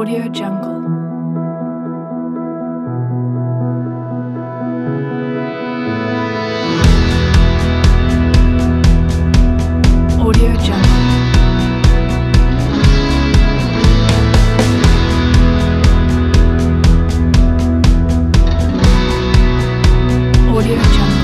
Audio Jungle. Audio Jungle. Audio Jungle.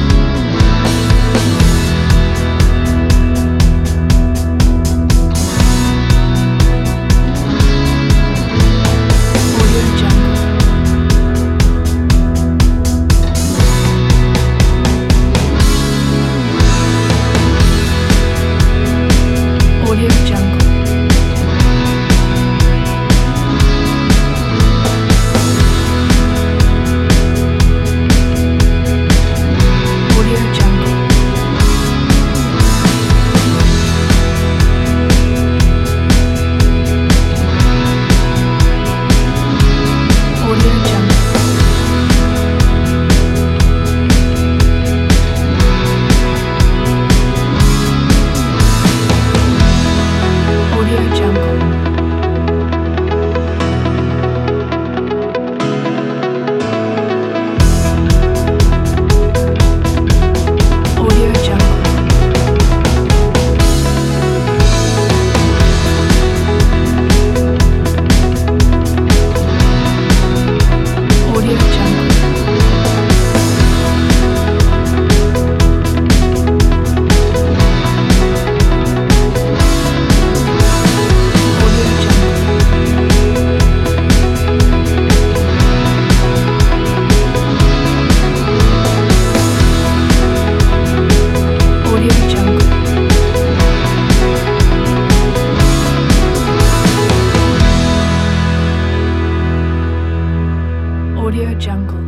Audio Jungle. Audio Jungle. Audio Jungle. Audio Jungle. Audio Jungle. Audio Jungle. Audio Jungle. Audio Jungle.